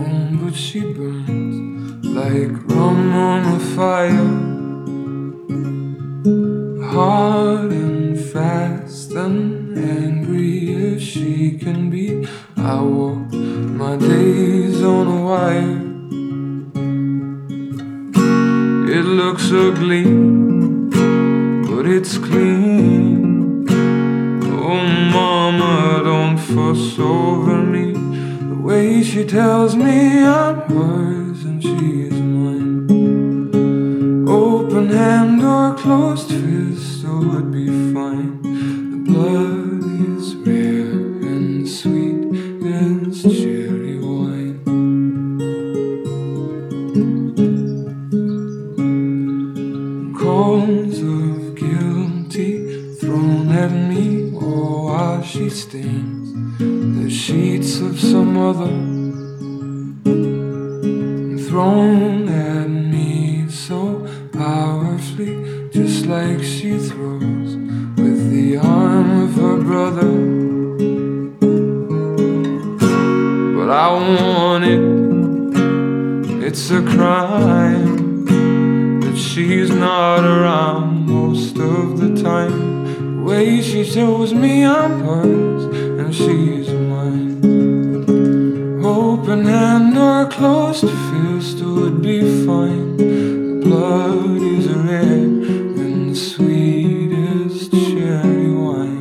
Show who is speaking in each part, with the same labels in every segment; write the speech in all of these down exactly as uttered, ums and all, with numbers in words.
Speaker 1: strong, but she burns like rum on a fire, hard and fast and angry as she can be. I walk my days on a wire. It looks ugly, but it's clean. Oh mama, don't fuss over me. The way she tells me I'm hers and she's mine. Open hand or closed fist, oh it'd be fine. The blood is rare and sweet as cherry wine. Calls of guilty thrown at me, oh while she stains the sheets of some other, thrown at me so powerfully, just like she throws with the arm of her brother. But I want it, it's a crime that she's not around most of the time. The way she shows me I'm hers and she's mine. Open hand or closed fist would be fine. The blood is red and the sweetest cherry wine.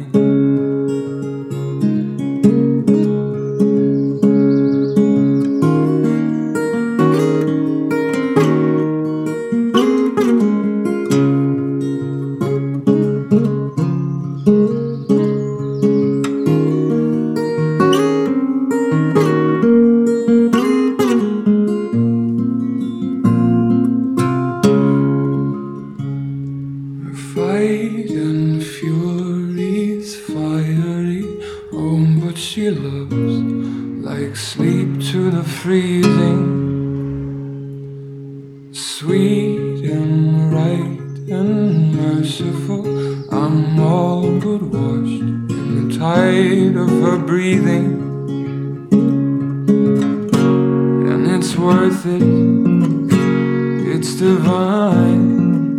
Speaker 1: Fight and fury's fiery, oh but she loves like sleep to the freezing. Sweet and right and merciful, I'm all but washed in the tide of her breathing. And it's worth it, it's divine.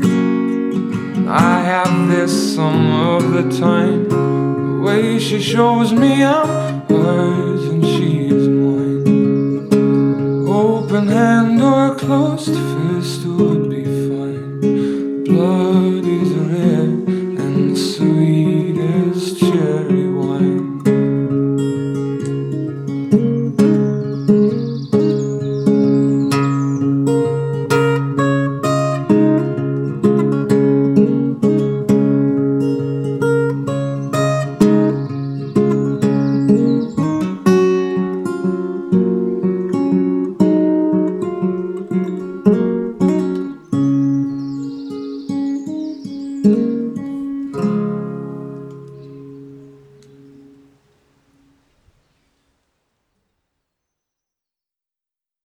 Speaker 1: I have this some of the time. The way she shows me I'm hers and she's mine. Open hand or closed fist would